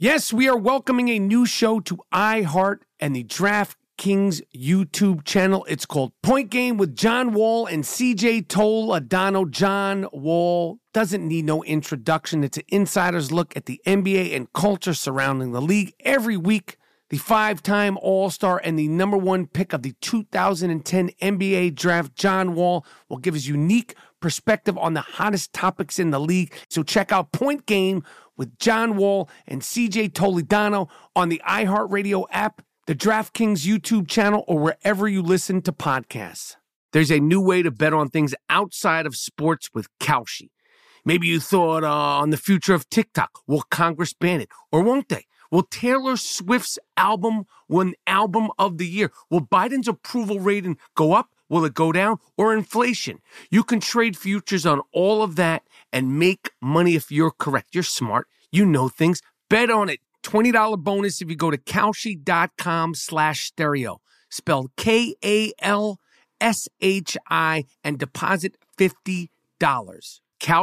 Yes, we are welcoming a new show to iHeart and the DraftKings YouTube channel. It's called Point Game with John Wall and CJ Toledano. John Wall doesn't need no introduction. It's an insider's look at the NBA and culture surrounding the league. Every week, the five-time All-Star and the number one pick of the 2010 NBA Draft, John Wall, will give his unique perspective on the hottest topics in the league. So check out Point Game with John Wall and CJ Toledano on the iHeartRadio app, the DraftKings YouTube channel, or wherever you listen to podcasts. There's a new way to bet on things outside of sports with Kalshi. Maybe you thought on the future of TikTok. Will Congress ban it? Or won't they? Will Taylor Swift's album win Album of the Year? Will Biden's approval rating go up? Will it go down? Or inflation? You can trade futures on all of that and make money if you're correct. You're smart. You know things. Bet on it. $20 bonus if you go to Kalshi.com/stereo. Spelled Kalshi and deposit $50.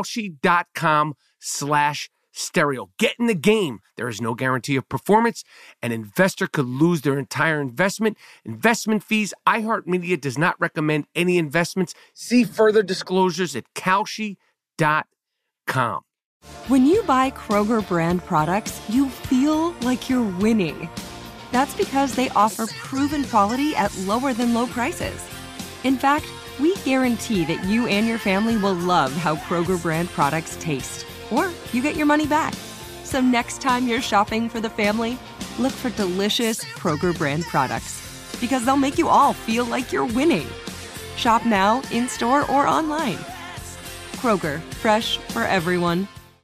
Kalshi.com/stereo. Get in the game. There is no guarantee of performance. An investor could lose their entire investment. Investment fees. iHeartMedia does not recommend any investments. See further disclosures at Kalshi.com. When you buy Kroger brand products, you feel like you're winning. That's because they offer proven quality at lower than low prices. In fact, we guarantee that you and your family will love how Kroger brand products taste, or you get your money back. So next time you're shopping for the family, look for delicious Kroger brand products, because they'll make you all feel like you're winning. Shop now, in-store, or online. Kroger, fresh for everyone.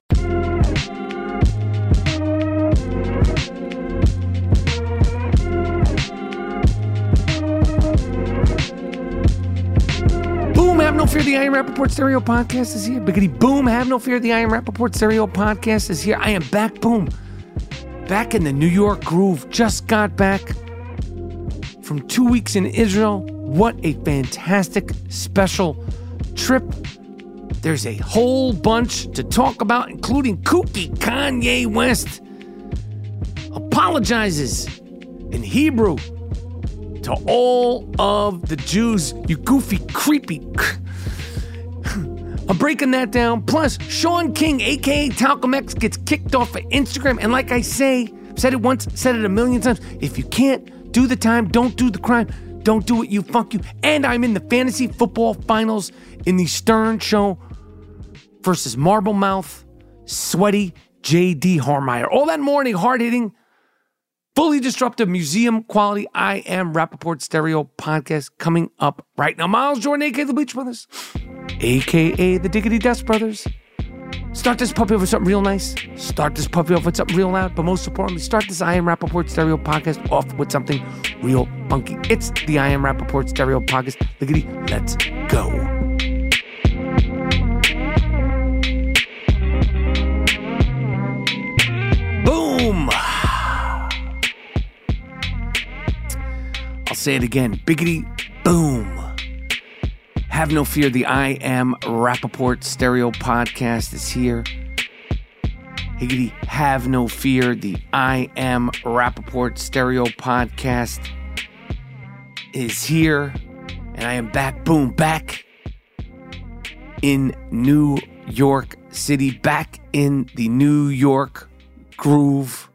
Have no fear, the I Am Rappaport Stereo Podcast is here. Biggity boom, have no fear, the I Am Rappaport Stereo Podcast is here. I am back, boom. Back in the New York groove. Just got back from 2 weeks in Israel. What a fantastic special trip. There's a whole bunch to talk about, including kooky Kanye West apologizes in Hebrew to all of the Jews, you goofy, creepy. I'm breaking that down. Plus, Sean King, a.k.a. Talcum X, gets kicked off of Instagram. And like I say, said it once, said it a million times, if you can't do the time, don't do the crime. Don't do it, you fuck you. And I'm in the fantasy football finals in the Stern Show versus Marblemouth, sweaty J.D. Harmeyer. All that morning, hard-hitting, fully disruptive, museum quality I Am Rappaport Stereo Podcast coming up right now. Miles Jordan, a.k.a. the Bleach Brothers, a.k.a. the Diggity Dust Brothers. Start this puppy off with something real nice. Start this puppy off with something real loud. But most importantly, start this I Am Rappaport Stereo Podcast off with something real funky. It's the I Am Rappaport Stereo Podcast. Liggity, let's go. Boom. I'll say it again. Biggity boom. Have no fear. The I Am Rappaport Stereo Podcast is here. Higgity, have no fear. The I Am Rappaport Stereo Podcast is here. And I am back, boom, back in New York City, back in the New York groove.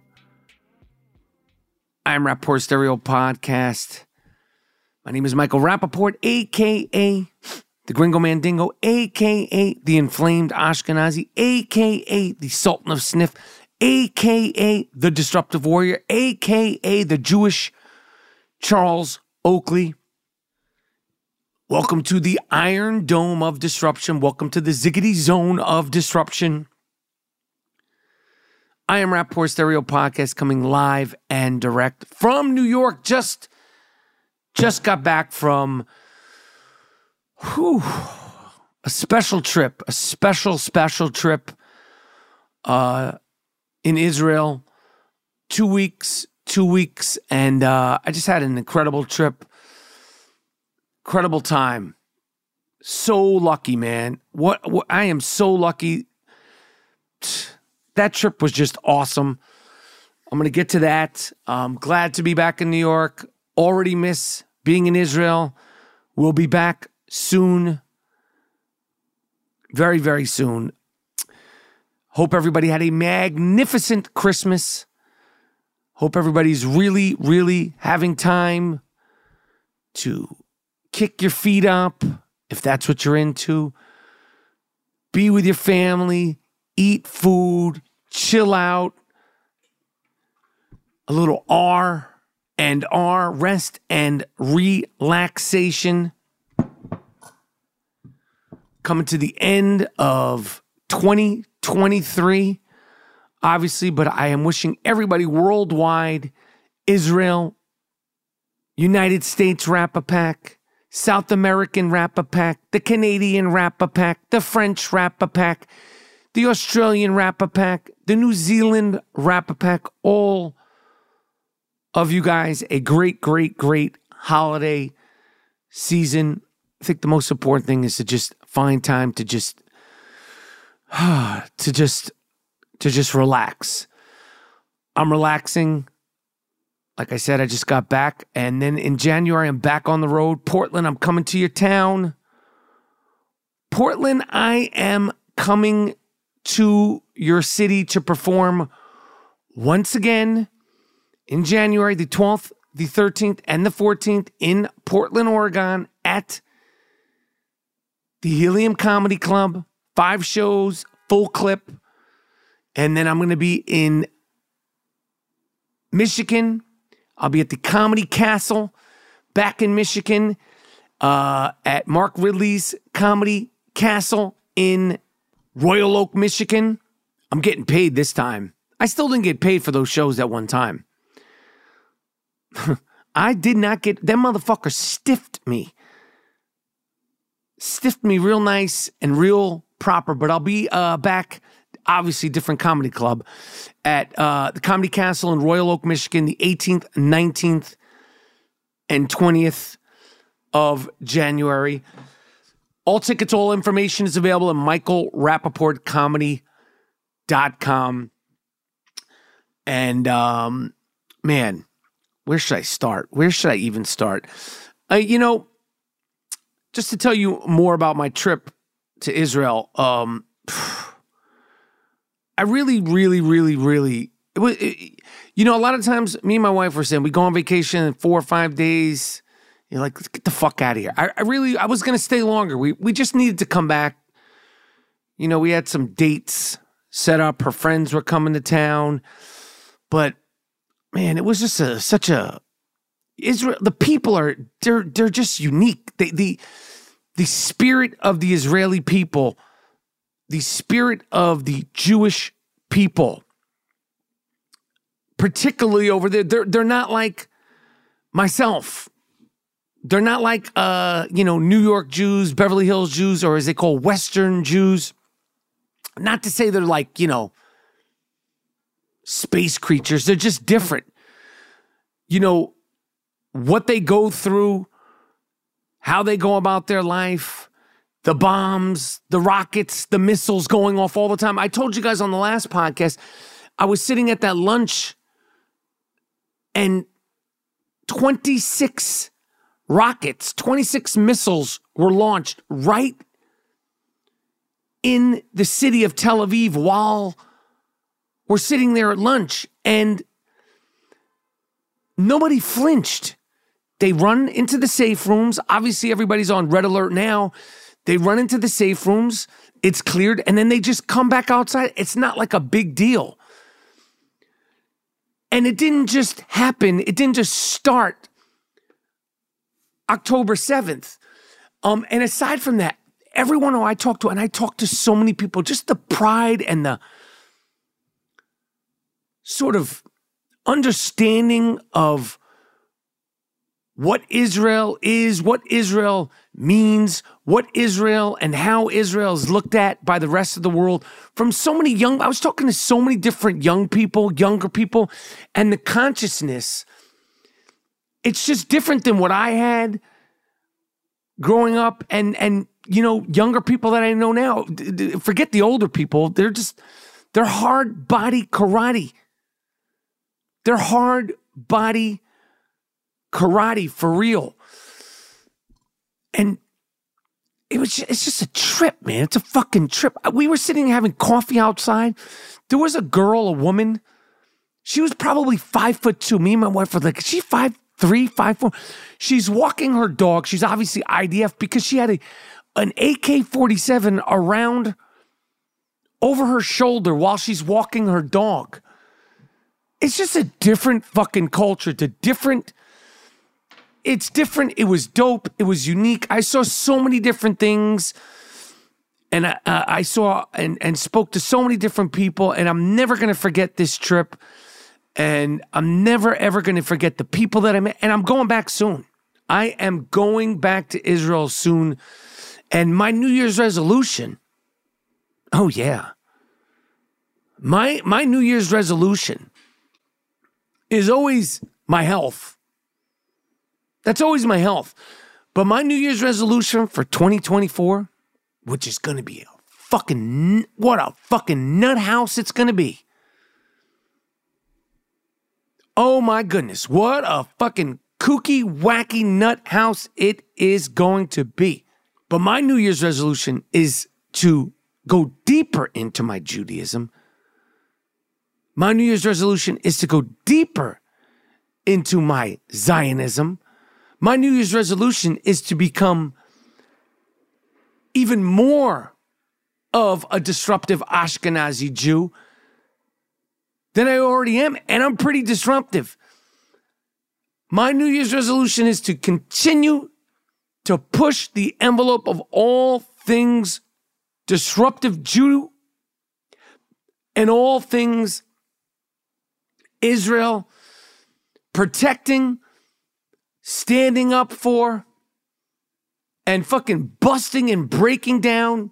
I Am Rappaport Stereo Podcast. My name is Michael Rappaport, a.k.a. the Gringo Mandingo, a.k.a. the Inflamed Ashkenazi, a.k.a. the Sultan of Sniff, a.k.a. the Disruptive Warrior, a.k.a. the Jewish Charles Oakley. Welcome to the Iron Dome of Disruption. Welcome to the Ziggity Zone of Disruption. I Am Rappaport Stereo Podcast coming live and direct from New York. Just got back from a special trip, a special trip in Israel. 2 weeks, and I just had an incredible trip, incredible time. So lucky, man. What I am so lucky. That trip was just awesome. I'm going to get to that. I'm glad to be back in New York. Already miss being in Israel. We'll be back soon. Very, very soon. Hope everybody had a magnificent Christmas. Hope everybody's really, really having time to kick your feet up, if that's what you're into. Be with your family, eat food, chill out. A little R&R, rest and relaxation. Coming to the end of 2023, obviously, but I am wishing everybody worldwide, Israel, United States Rap-A-Pack, South American Rap-A-Pack, the Canadian Rap-A-Pack, the French Rap-A-Pack, the Australian Rap-A-Pack, the New Zealand Rap-A-Pack, all of you guys a great, great, great holiday season. I think the most important thing is to just find time to just relax. I'm relaxing. Like I said, I just got back. And then in January, I'm back on the road. Portland, I'm coming to your town. Portland, I am coming to your city to perform once again in January, the 12th, the 13th, and the 14th in Portland, Oregon at the Helium Comedy Club. 5 shows, full clip. And then I'm going to be in Michigan. I'll be at the Comedy Castle back in Michigan at Mark Ridley's Comedy Castle in Royal Oak, Michigan. I'm getting paid this time. I still didn't get paid for those shows at one time. I did not get, that motherfucker stiffed me real nice and real proper, but I'll be back, obviously different comedy club, at the Comedy Castle in Royal Oak, Michigan, the 18th, 19th, and 20th of January. All tickets, all information is available at michaelrappaportcomedy.com. And, man, where should I start? Where should I even start? Just to tell you more about my trip to Israel, I really, a lot of times me and my wife were saying, we go on vacation in 4 or 5 days. You're like, let's get the fuck out of here. I was going to stay longer. We just needed to come back. We had some dates set up. Her friends were coming to town. But man, it was just Israel. The people they're just unique. The spirit of the Israeli people, the spirit of the Jewish people, particularly over there, they're not like myself. They're not like New York Jews, Beverly Hills Jews, or as they call Western Jews. Not to say they're like, space creatures. They're just different. What they go through, how they go about their life, the bombs, the rockets, the missiles going off all the time. I told you guys on the last podcast, I was sitting at that lunch and 26 rockets, 26 missiles were launched right in the city of Tel Aviv while we're sitting there at lunch, and nobody flinched. They run into the safe rooms. Obviously, everybody's on red alert now. They run into the safe rooms. It's cleared, and then they just come back outside. It's not like a big deal. And it didn't just happen. It didn't just start October 7th. And aside from that, everyone who I talked to, and I talked to so many people, just the pride and the sort of understanding of what Israel is, what Israel means, what Israel and how Israel is looked at by the rest of the world from so many I was talking to so many different younger people, and the consciousness, it's just different than what I had growing up and younger people that I know now. Forget the older people. They're hard body karate. They're hard body karate for real. And it's just a trip, man. It's a fucking trip. We were sitting having coffee outside. There was a girl, a woman. She was probably 5'2". Me and my wife were like, is she 5'3", 5'4"? She's walking her dog. She's obviously IDF because she had an AK-47 around over her shoulder while she's walking her dog. It's just a different fucking culture. It's different. It was dope. It was unique. I saw so many different things. And I saw and spoke to so many different people. And I'm never going to forget this trip. And I'm never, ever going to forget the people that I met. And I'm going back soon. I am going back to Israel soon. And my New Year's resolution, oh yeah. My New Year's resolution is always my health. That's always my health. But my New Year's resolution for 2024, which is going to be what a fucking nut house it's going to be. Oh my goodness, what a fucking kooky, wacky nut house it is going to be. But my New Year's resolution is to go deeper into my Judaism. My New Year's resolution is to go deeper into my Zionism. My New Year's resolution is to become even more of a disruptive Ashkenazi Jew than I already am, and I'm pretty disruptive. My New Year's resolution is to continue to push the envelope of all things disruptive Jew and all things Israel, protecting, standing up for, and fucking busting and breaking down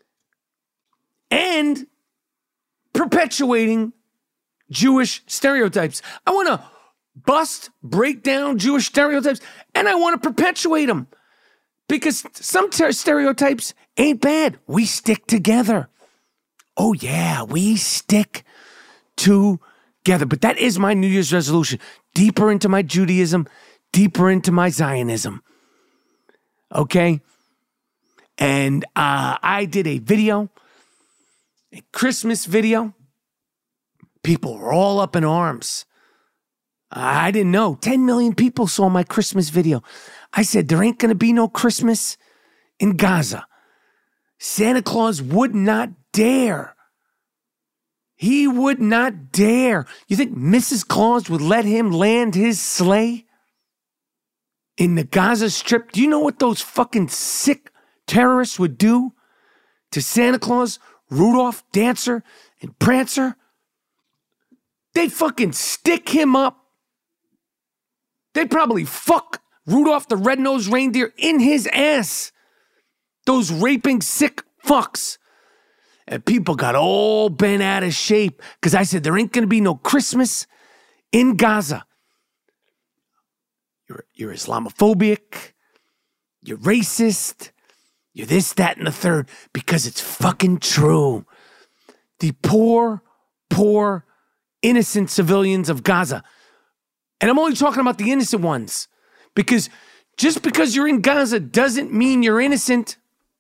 and perpetuating Jewish stereotypes. I want to bust, break down Jewish stereotypes, and I want to perpetuate them because some stereotypes ain't bad. We stick together. Oh yeah, we stick together. But that is my New Year's resolution. Deeper into my Judaism, deeper into my Zionism. Okay? And I did a video, a Christmas video. People were all up in arms. I didn't know. 10 million people saw my Christmas video. I said, there ain't going to be no Christmas in Gaza. Santa Claus would not dare. He would not dare. You think Mrs. Claus would let him land his sleigh in the Gaza Strip? Do you know what those fucking sick terrorists would do to Santa Claus, Rudolph, Dancer, and Prancer? They'd fucking stick him up. They'd probably fuck Rudolph the Red-Nosed Reindeer in his ass. Those raping sick fucks. And people got all bent out of shape because I said there ain't going to be no Christmas in Gaza. You're Islamophobic. You're racist. You're this, that, and the third because it's fucking true. The poor, innocent civilians of Gaza. And I'm only talking about the innocent ones because just because you're in Gaza doesn't mean you're innocent.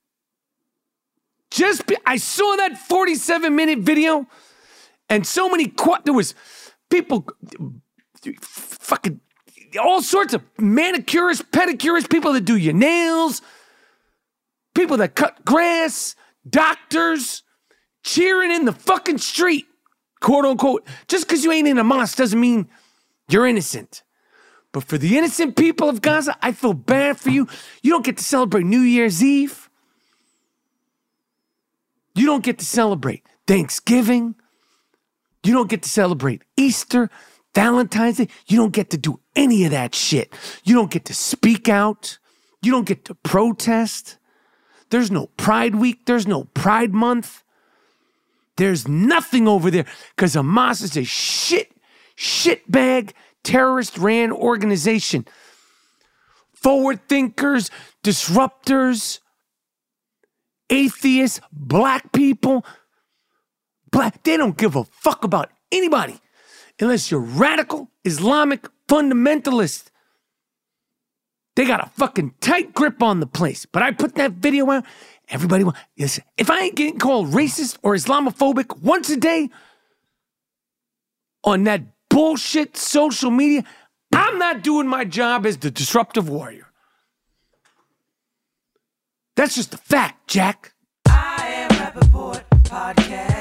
I saw that 47-minute video and so many, there was people, fucking all sorts of manicurists, pedicurists, people that do your nails, people that cut grass, doctors, cheering in the fucking street. Quote unquote, just because you ain't in a mosque doesn't mean you're innocent. But for the innocent people of Gaza, I feel bad for you. You don't get to celebrate New Year's Eve. You don't get to celebrate Thanksgiving. You don't get to celebrate Easter, Valentine's Day. You don't get to do any of that shit. You don't get to speak out. You don't get to protest. There's no Pride Week. There's no Pride Month. There's nothing over there because Hamas is a shitbag, terrorist-ran organization. Forward thinkers, disruptors, atheists, black people. They don't give a fuck about anybody. unless you're radical Islamic fundamentalist. They got a fucking tight grip on the place. But I put that video out. Everybody, listen, if I ain't getting called racist or Islamophobic once a day on that bullshit social media, I'm not doing my job as the disruptive warrior. That's just a fact, Jack. I Am Rappaport Podcast.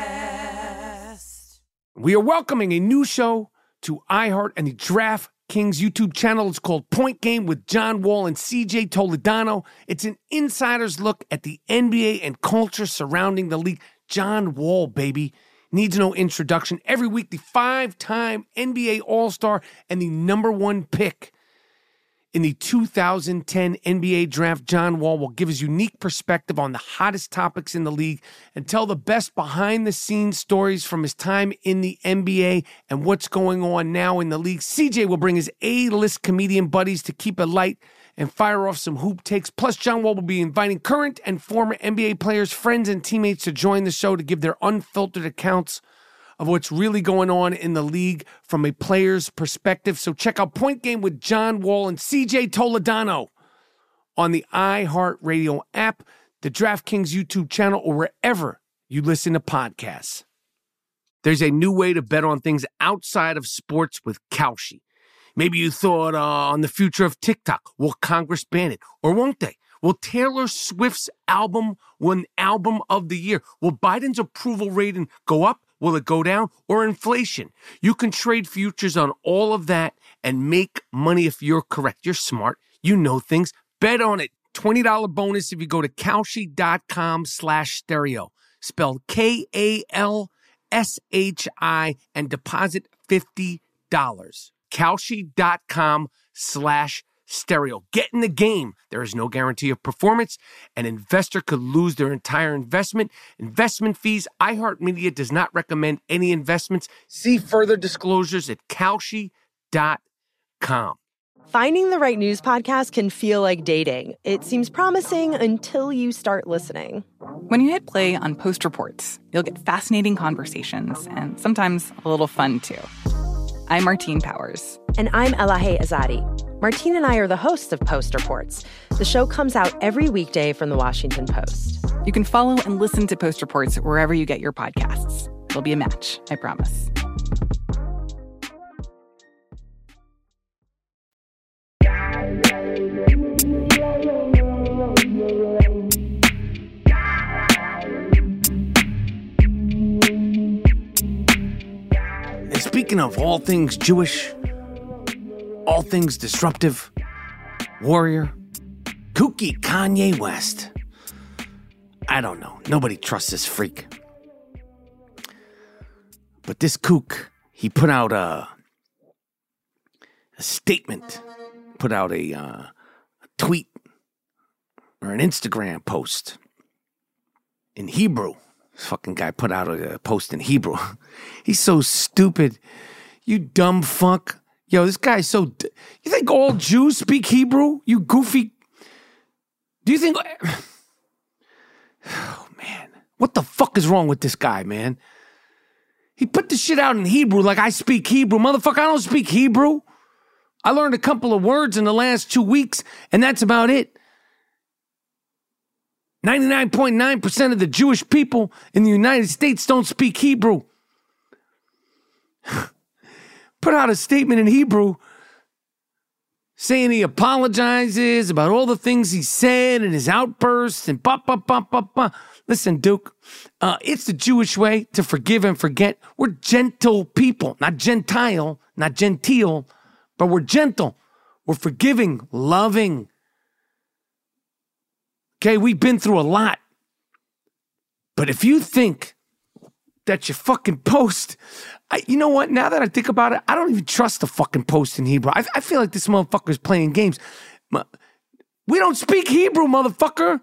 We are welcoming a new show to iHeart and the DraftKings YouTube channel. It's called Point Game with John Wall and CJ Toledano. It's an insider's look at the NBA and culture surrounding the league. John Wall, baby. Needs no introduction. Every week, the 5-time NBA All-Star and the number 1 pick in the 2010 NBA Draft, John Wall will give his unique perspective on the hottest topics in the league and tell the best behind-the-scenes stories from his time in the NBA and what's going on now in the league. CJ will bring his A-list comedian buddies to keep it light and fire off some hoop takes. Plus, John Wall will be inviting current and former NBA players, friends, and teammates to join the show to give their unfiltered accounts of what's really going on in the league from a player's perspective. So check out Point Game with John Wall and CJ Toledano on the iHeartRadio app, the DraftKings YouTube channel, or wherever you listen to podcasts. There's a new way to bet on things outside of sports with Kalshi. Maybe you thought on the future of TikTok. Will Congress ban it? Or won't they? Will Taylor Swift's album win Album of the Year? Will Biden's approval rating go up? Will it go down? Or inflation? You can trade futures on all of that and make money if you're correct. You're smart. You know things. Bet on it. $20 bonus if you go to Kalshi.com/stereo. Spelled Kalshi and deposit $50. Kalshi.com/stereo. Get in the game. There is no guarantee of performance. An investor could lose their entire investment. Investment fees. iHeartMedia does not recommend any investments. See further disclosures at Kalshi.com. Finding the right news podcast can feel like dating. It seems promising until you start listening. When you hit play on Post Reports, you'll get fascinating conversations and sometimes a little fun, too. I'm Martine Powers. And I'm Elahe Azadi. Martine and I are the hosts of Post Reports. The show comes out every weekday from the Washington Post. You can follow and listen to Post Reports wherever you get your podcasts. It'll be a match, I promise. And speaking of all things Jewish, all things disruptive, warrior, kooky Kanye West. I don't know. Nobody trusts this freak. But this kook, he put out a statement, put out a tweet or an Instagram post in Hebrew. This fucking guy put out a post in Hebrew. He's so stupid. You dumb fuck. Yo, this guy's so... You think all Jews speak Hebrew? You goofy... Do you think... Oh, man. What the fuck is wrong with this guy, man? He put the shit out in Hebrew like I speak Hebrew. Motherfucker, I don't speak Hebrew. I learned a couple of words in the last 2 weeks, and that's about it. 99.9% of the Jewish people in the United States don't speak Hebrew. Put out a statement in Hebrew saying he apologizes about all the things he said and his outbursts and Listen, Duke, it's the Jewish way to forgive and forget. We're gentle people, not gentile, not genteel, but we're gentle. We're forgiving, loving. Okay, we've been through a lot. But if you think that your fucking post... you know what? Now that I think about it, I don't even trust the fucking post in Hebrew. I feel like this motherfucker's playing games. We don't speak Hebrew, motherfucker.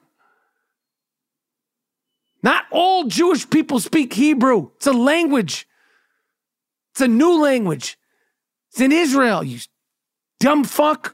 Not all Jewish people speak Hebrew. It's a language. It's a new language. It's in Israel, you dumb fuck.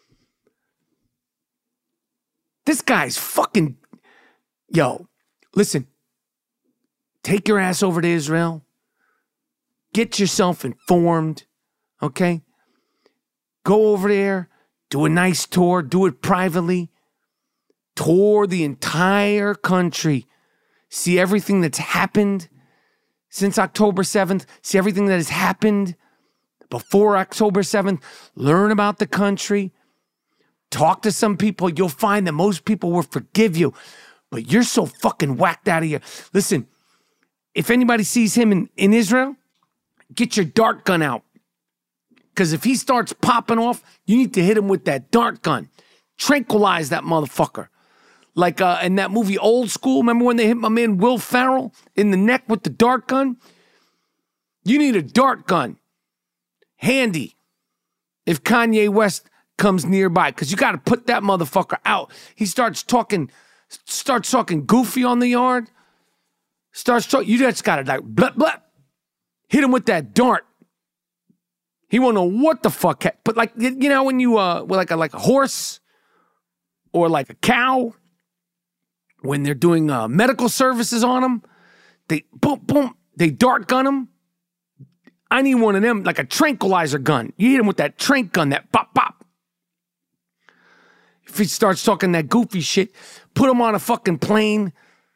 This guy's fucking... Yo, listen. Take your ass over to Israel. Get yourself informed, okay? Go over there, do a nice tour, do it privately. Tour the entire country. See everything that's happened since October 7th. See everything that has happened before October 7th. Learn about the country. Talk to some people. You'll find that most people will forgive you. But you're so fucking whacked out of here. Listen, if anybody sees him in Israel, get your dart gun out. Because if he starts popping off, you need to hit him with that dart gun. Tranquilize that motherfucker. Like in that movie Old School, remember when they hit my man Will Ferrell in the neck with the dart gun? You need a dart gun. Handy. If Kanye West comes nearby, because you got to put that motherfucker out. He starts talking goofy on the yard. You just got to like, blah, blah. Hit him with that dart. He won't know what the fuck. But like, you know, when you, with like a horse or like a cow, when they're doing medical services on them, they boom, boom, they dart gun them. I need one of them, like a tranquilizer gun. You hit him with that tranq gun, that pop, pop. If he starts talking that goofy shit, put him on a fucking plane,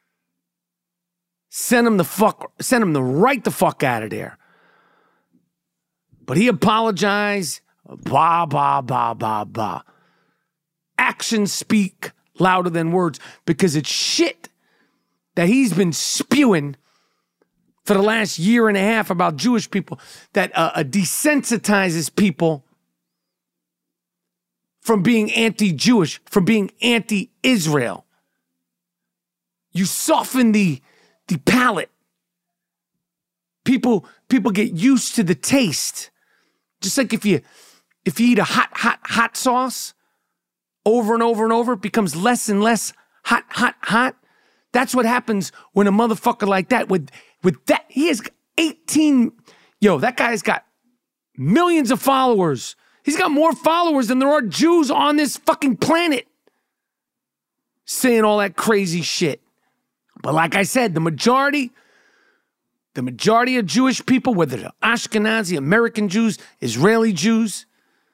send him right the fuck out of there. But he apologized, blah, blah, blah, blah, blah. Actions speak louder than words, because it's shit that he's been spewing for the last year and a half about Jewish people that desensitizes people from being anti-Jewish, from being anti-Israel. You soften the palate. People get used to the taste. Just like if you eat a hot sauce over and over and over, it becomes less and less hot. That's what happens when a motherfucker like that, with that, he has 18, that guy's got millions of followers. He's got more followers than there are Jews on this fucking planet saying all that crazy shit. But like I said, the majority of Jewish people, whether they're Ashkenazi, American Jews, Israeli Jews,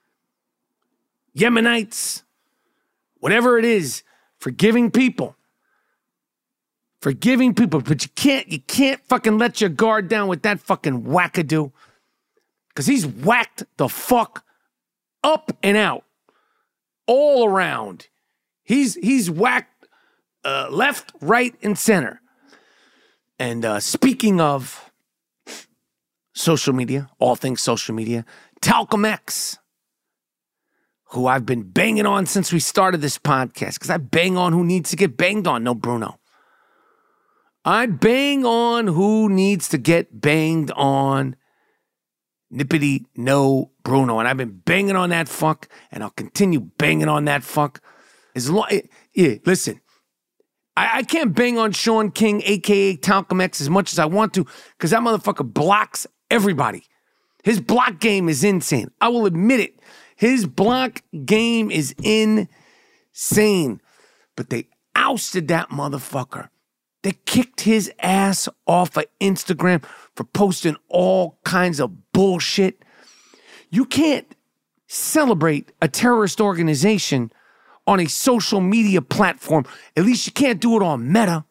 Yemenites, whatever it is, forgiving people. But you can't fucking let your guard down with that fucking wackadoo. Because he's whacked the fuck up and out. All around. He's whacked left, right, and center. And speaking of social media, all things social media, Talcum X, who I've been banging on since we started this podcast, because I bang on who needs to get banged on, no Bruno. I bang on who needs to get banged on, nippity, no Bruno. And I've been banging on that fuck, and I'll continue banging on that fuck. Listen, I can't bang on Sean King, a.k.a. Talcum X, as much as I want to, because that motherfucker blocks everybody. His block game is insane. I will admit it. His block game is insane. But they ousted that motherfucker. They kicked his ass off of Instagram for posting all kinds of bullshit. You can't celebrate a terrorist organization on a social media platform. At least you can't do it on Meta.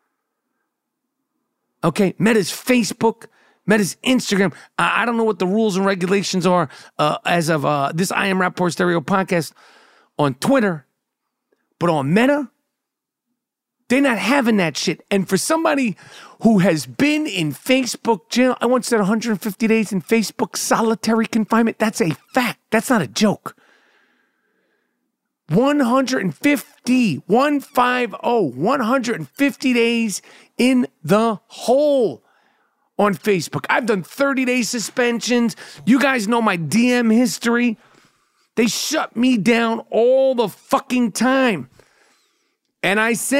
Okay, Meta's Facebook, Meta's Instagram. I don't know what the rules and regulations are as of this I Am Rapaport Stereo podcast on Twitter. But on Meta, they're not having that shit. And for somebody who has been in Facebook jail, I once said 150 days in Facebook solitary confinement. That's a fact. That's not a joke. 150 days in the hole on Facebook. I've done 30-day suspensions. You guys know my DM history. They shut me down all the fucking time. And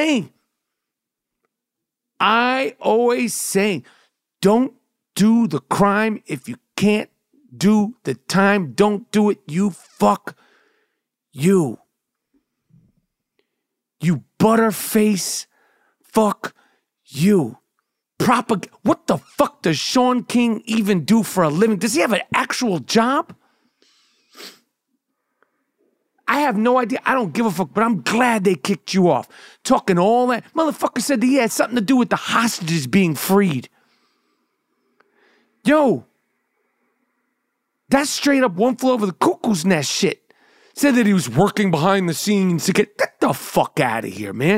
I always say, don't do the crime if you can't do the time. Don't do it. You fuck you. You butterface, fuck you. What the fuck does Sean King even do for a living? Does he have an actual job? I have no idea. I don't give a fuck, but I'm glad they kicked you off. Talking all that. Motherfucker said that he had something to do with the hostages being freed. Yo, that's straight up one flew over the cuckoo's nest shit. Said that he was working behind the scenes to get the fuck out of here, man.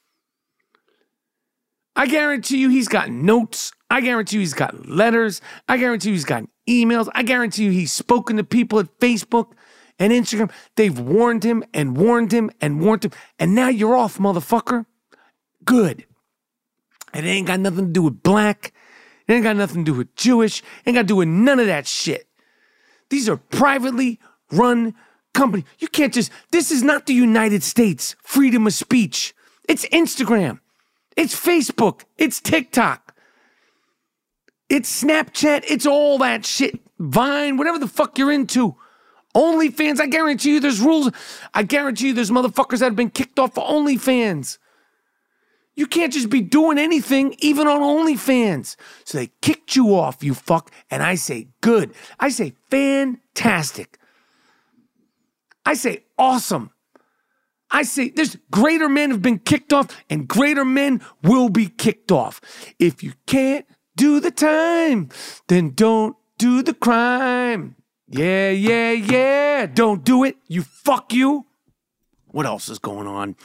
I guarantee you he's got notes. I guarantee you he's got letters. I guarantee you he's got emails. I guarantee you he's spoken to people at Facebook and Instagram. They've warned him and warned him and warned him. And now you're off, motherfucker. Good. And it ain't got nothing to do with black. It ain't got nothing to do with Jewish. It ain't got to do with none of that shit. These are privately run companies. You can't just, this is not the United States. Freedom of speech. It's Instagram. It's Facebook. It's TikTok. It's Snapchat. It's all that shit. Vine, whatever the fuck you're into. OnlyFans, I guarantee you there's rules. I guarantee you there's motherfuckers that have been kicked off for OnlyFans. You can't just be doing anything, even on OnlyFans. So they kicked you off, you fuck. And I say good. I say fantastic. I say awesome. I say there's greater men have been kicked off and greater men will be kicked off. If you can't do the time, then don't do the crime. Yeah, yeah, yeah. Don't do it. You fuck you. What else is going on?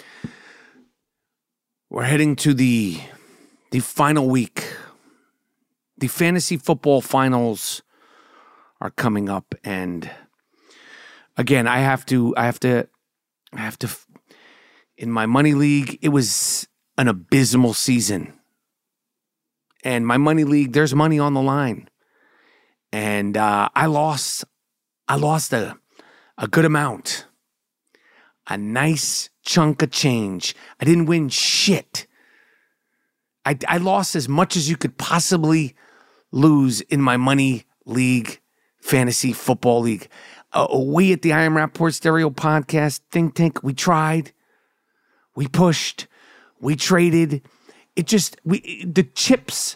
We're heading to the final week. The fantasy football finals are coming up. And again, I have to, in my money league, it was an abysmal season. And my money league, there's money on the line. And I lost a good amount. A nice chunk of change. I didn't win shit. I lost as much as you could possibly lose in my money league, fantasy football league. We at the I Am Rappaport Stereo Podcast Think Tank, we tried. We pushed. We traded. The chips,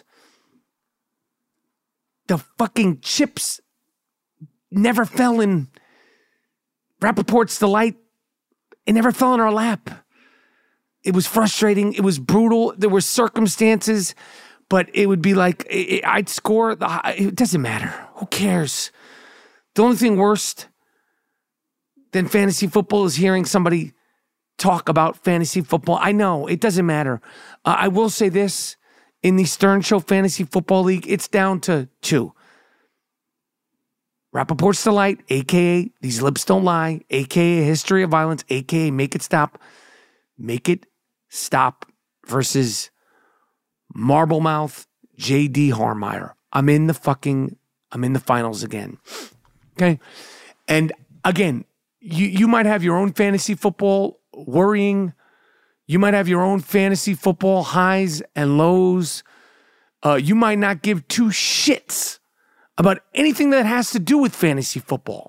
the fucking chips never fell in Rappaport's delight. It never fell in our lap. It was frustrating. It was brutal. There were circumstances, but it would be like, I'd score. It doesn't matter. Who cares? The only thing worse than fantasy football is hearing somebody talk about fantasy football. I know. It doesn't matter. I will say this. In the Stern Show Fantasy Football League, it's down to 2. Rappaport's Delight, a.k.a. These Lips Don't Lie, a.k.a. History of Violence, a.k.a. Make It Stop. Make It Stop versus Marblemouth J.D. Harmeyer. I'm in the finals again. Okay? And again, you might have your own fantasy football worrying. You might have your own fantasy football highs and lows. You might not give 2 shits about anything that has to do with fantasy football.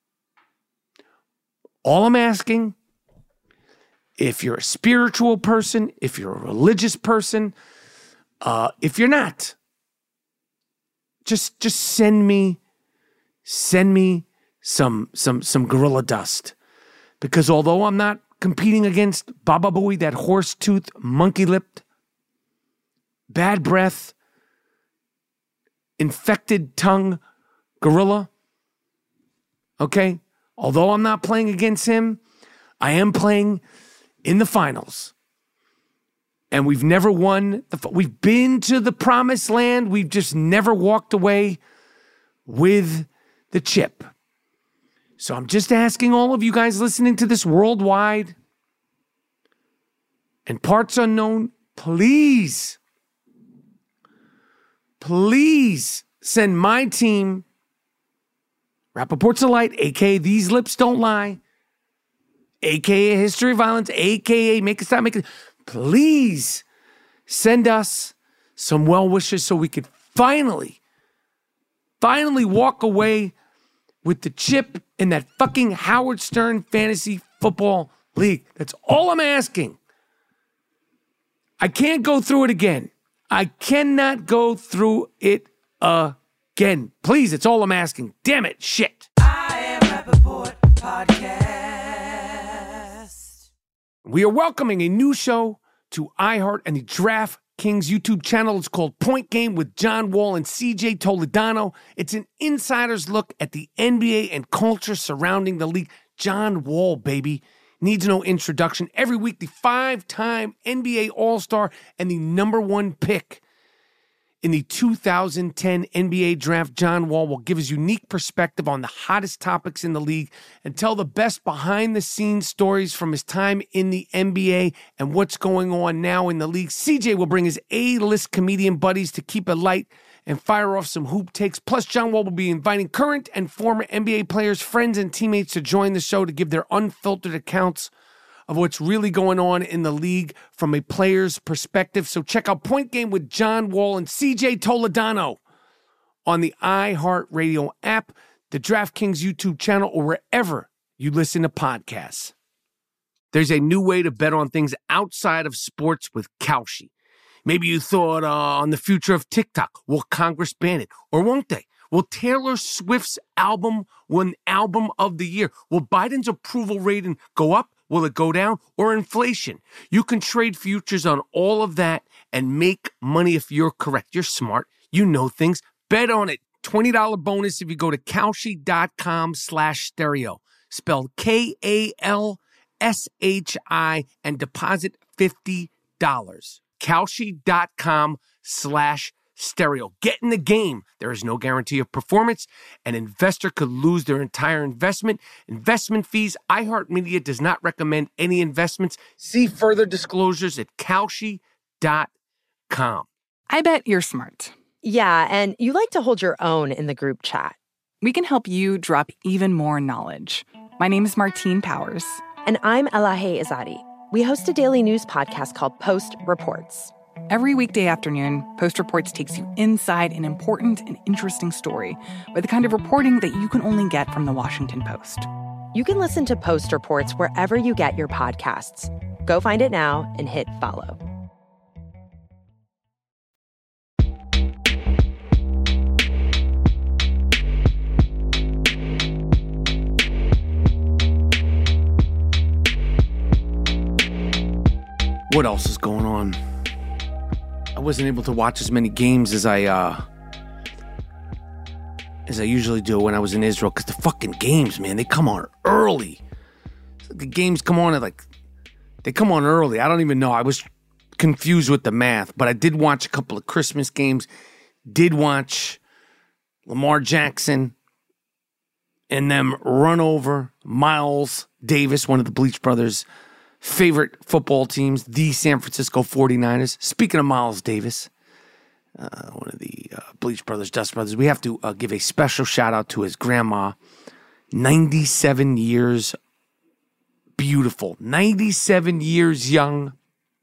All I'm asking, if you're a spiritual person, if you're a religious person, if you're not, just send me some gorilla dust. Because although I'm not competing against Baba Booey, that horse-toothed, monkey-lipped, bad breath, infected tongue gorilla, okay? Although I'm not playing against him, I am playing in the finals. And we've never won. We've been to the promised land. We've just never walked away with the chip. So I'm just asking all of you guys listening to this worldwide and parts unknown, please send my team, Rappaport's Delight, a.k.a. These Lips Don't Lie, a.k.a. History of Violence, a.k.a. Make It Stop, Make It. Please send us some well wishes so we could finally walk away with the chip in that fucking Howard Stern Fantasy Football League. That's all I'm asking. I can't go through it again. I cannot go through it again. Please, it's all I'm asking. Damn it, shit. I Am Rappaport Podcast. We are welcoming a new show to iHeart and the DraftKings YouTube channel. It's called Point Game with John Wall and CJ Toledano. It's an insider's look at the NBA and culture surrounding the league. John Wall, baby. Needs no introduction. Every week, the 5-time NBA All-Star and the number 1 pick in the 2010 NBA Draft, John Wall will give his unique perspective on the hottest topics in the league and tell the best behind-the-scenes stories from his time in the NBA and what's going on now in the league. CJ will bring his A-list comedian buddies to keep it light and fire off some hoop takes. Plus, John Wall will be inviting current and former NBA players, friends, and teammates to join the show to give their unfiltered accounts of what's really going on in the league from a player's perspective. So check out Point Game with John Wall and CJ Toledano on the iHeartRadio app, the DraftKings YouTube channel, or wherever you listen to podcasts. There's a new way to bet on things outside of sports with Kalshi. Maybe you thought on the future of TikTok. Will Congress ban it? Or won't they? Will Taylor Swift's album win Album of the Year? Will Biden's approval rating go up? Will it go down? Or inflation? You can trade futures on all of that and make money if you're correct. You're smart. You know things. Bet on it. $20 bonus if you go to Kalshi.com/stereo. Spelled Kalshi and deposit $50. Kalshi.com/stereo. Get in the game. There is no guarantee of performance. An investor could lose their entire investment. Investment fees. iHeartMedia does not recommend any investments. See further disclosures at Kalshi.com. I bet you're smart. Yeah, and you like to hold your own in the group chat. We can help you drop even more knowledge. My name is Martine Powers. And I'm Elahe Izadi. We host a daily news podcast called Post Reports. Every weekday afternoon, Post Reports takes you inside an important and interesting story with the kind of reporting that you can only get from the Washington Post. You can listen to Post Reports wherever you get your podcasts. Go find it now and hit follow. What else is going on? I wasn't able to watch as many games as I usually do when I was in Israel, because the fucking games, man, they come on early. The games come on they come on early. I don't even know. I was confused with the math, but I did watch a couple of Christmas games. Did watch Lamar Jackson and them run over Miles Davis, one of the Bleach Brothers' favorite football teams, the San Francisco 49ers. Speaking of Miles Davis, one of the Bleach Brothers, Dust Brothers, we have to give a special shout out to his grandma. 97 years beautiful. 97 years young.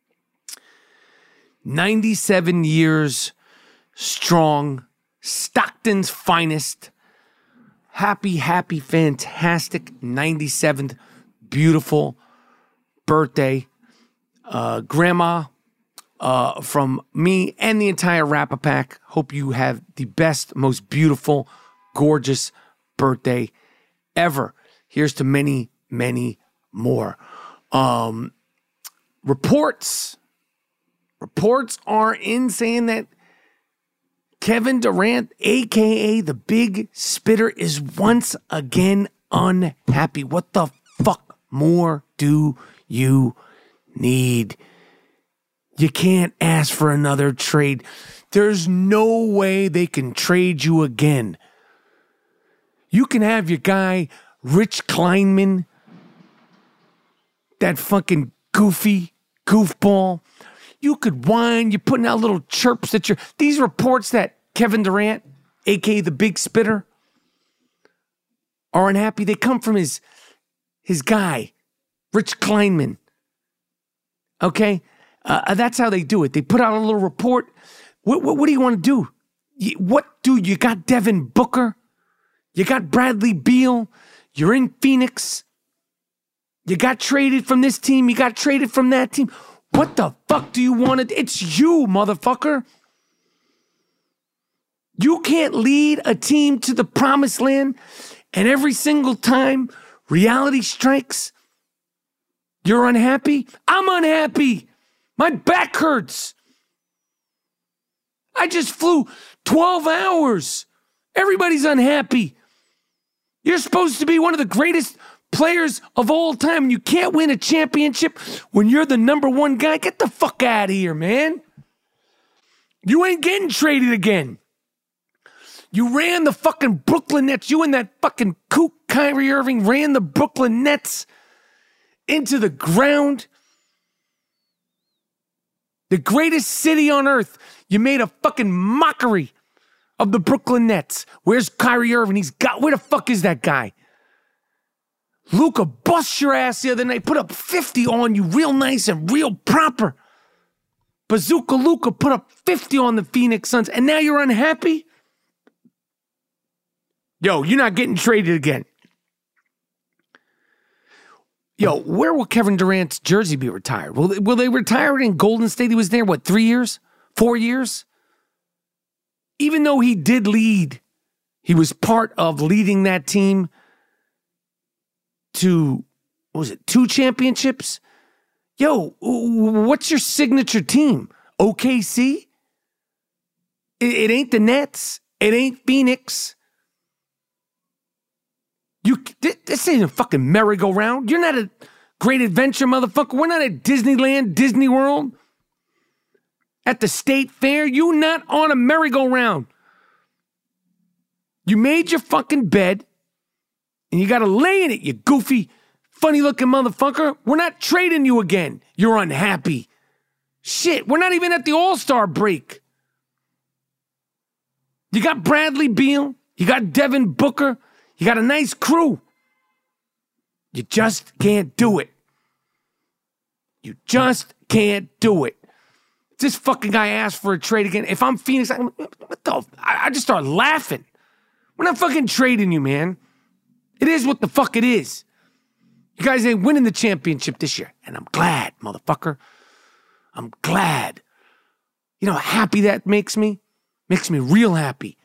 97 years strong. Stockton's finest. Happy, fantastic 97th beautiful birthday. Grandma, from me and the entire Rapper Pack, hope you have the best, most beautiful, gorgeous birthday ever. Here's to many, many more. Reports are in saying that Kevin Durant, a.k.a. the Big Spitter, is once again unhappy. What the fuck more do you need? You can't ask for another trade. There's no way they can trade you again. You can have your guy, Rich Kleinman, that fucking goofball. You could whine. You're putting out little chirps that you're... These reports that Kevin Durant, a.k.a. the Big Spitter, are unhappy. They come from his guy, Rich Kleinman. Okay? That's how they do it. They put out a little report. What do you want to do? You got Devin Booker. You got Bradley Beal. You're in Phoenix. You got traded from this team. You got traded from that team. What the fuck do you want to do? It's you, motherfucker. You can't lead a team to the promised land, and every single time reality strikes, you're unhappy? I'm unhappy. My back hurts. I just flew 12 hours. Everybody's unhappy. You're supposed to be one of the greatest players of all time, and you can't win a championship when you're the number one guy. Get the fuck out of here, man. You ain't getting traded again. You ran the fucking Brooklyn Nets. You and that fucking kook Kyrie Irving ran the Brooklyn Nets into the ground. The greatest city on earth. You made a fucking mockery of the Brooklyn Nets. Where's Kyrie Irving? Where the fuck is that guy? Luka bust your ass the other night, put up 50 on you real nice and real proper. Bazooka Luka put up 50 on the Phoenix Suns, and now you're unhappy? Yo, you're not getting traded again. Yo, where will Kevin Durant's jersey be retired? Will they retire it in Golden State? He was there, 3 years? 4 years? Even though he did lead, he was part of leading that team to, 2 championships? Yo, what's your signature team? OKC? It ain't the Nets. It ain't Phoenix. This ain't a fucking merry-go-round. You're not a Great Adventure, motherfucker. We're not at Disneyland, Disney World. At the State Fair, you not on a merry-go-round. You made your fucking bed, and you got to lay in it, you goofy, funny-looking motherfucker. We're not trading you again. You're unhappy. Shit, we're not even at the All-Star break. You got Bradley Beal. You got Devin Booker. You got a nice crew. You just can't do it. You just can't do it. This fucking guy asked for a trade again. If I'm Phoenix, I just start laughing. We're not fucking trading you, man. It is what the fuck it is. You guys ain't winning the championship this year. And I'm glad, motherfucker. I'm glad. You know how happy that makes me? Makes me real happy.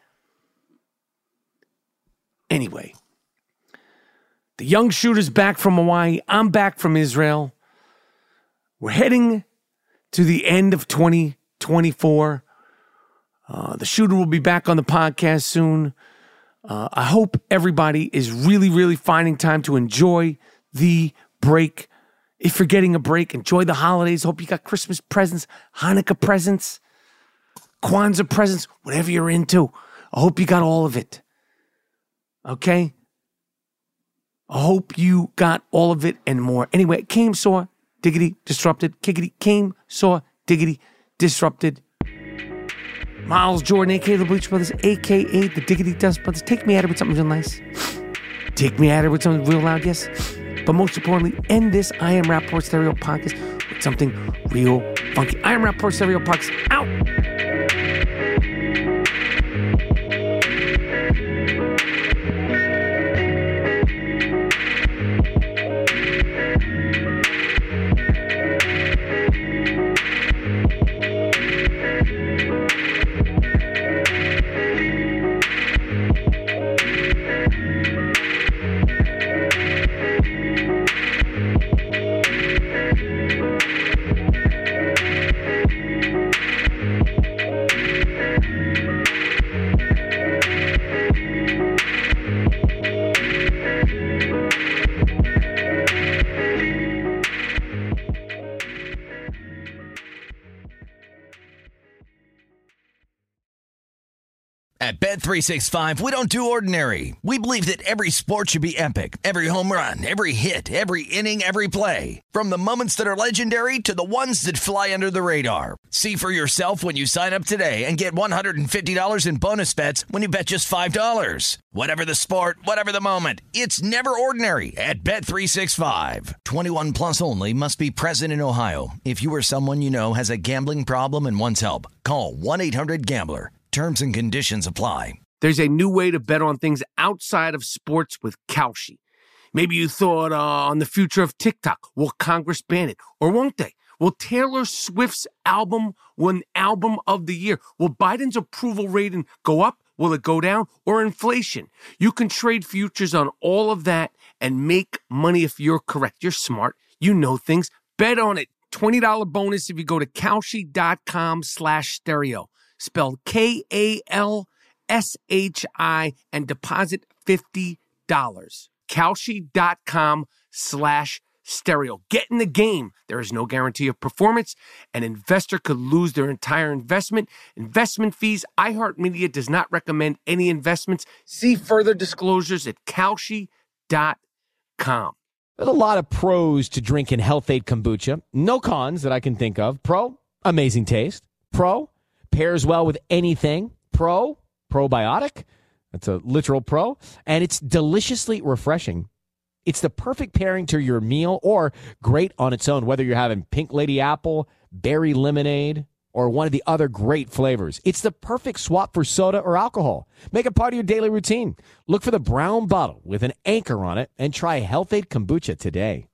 Anyway, the young shooter's back from Hawaii. I'm back from Israel. We're heading to the end of 2024. The shooter will be back on the podcast soon. I hope everybody is really, really finding time to enjoy the break. If you're getting a break, enjoy the holidays. Hope you got Christmas presents, Hanukkah presents, Kwanzaa presents, whatever you're into. I hope you got all of it. Okay? I hope you got all of it and more. Anyway, came, saw, diggity, disrupted. Kickity, came, saw, diggity, disrupted. Miles Jordan, a.k.a. the Bleach Brothers, a.k.a. the Diggity Dust Brothers. Take me at it with something real nice. Take me at it with something real loud, yes. But most importantly, end this I Am Rapaport Stereo podcast with something real funky. I Am Rapaport Stereo podcast out. At Bet365, we don't do ordinary. We believe that every sport should be epic. Every home run, every hit, every inning, every play. From the moments that are legendary to the ones that fly under the radar. See for yourself when you sign up today and get $150 in bonus bets when you bet just $5. Whatever the sport, whatever the moment, it's never ordinary at Bet365. 21 plus only. Must be present in Ohio. If you or someone you know has a gambling problem and wants help, call 1-800-GAMBLER. Terms and conditions apply. There's a new way to bet on things outside of sports with Kalshi. Maybe you thought on the future of TikTok. Will Congress ban it? Or won't they? Will Taylor Swift's album win Album of the Year? Will Biden's approval rating go up, Will it go down? Or inflation? You can trade futures on all of that and make money if you're correct. You're smart. You know things. Bet on it. $20 bonus if you go to Kalshi.com/stereo. Spelled Kalshi and deposit $50. Kalshi.com/stereo. Get in the game. There is no guarantee of performance. An investor could lose their entire investment. Investment fees. iHeartMedia does not recommend any investments. See further disclosures at Kalshi.com. There's a lot of pros to drinking Health-Ade kombucha. No cons that I can think of. Pro, amazing taste. Pro, pairs well with anything. Pro, probiotic. That's a literal pro. And it's deliciously refreshing. It's the perfect pairing to your meal or great on its own, whether you're having pink lady apple, berry lemonade, or one of the other great flavors. It's the perfect swap for soda or alcohol. Make it part of your daily routine. Look for the brown bottle with an anchor on it and try Health-Ade kombucha today.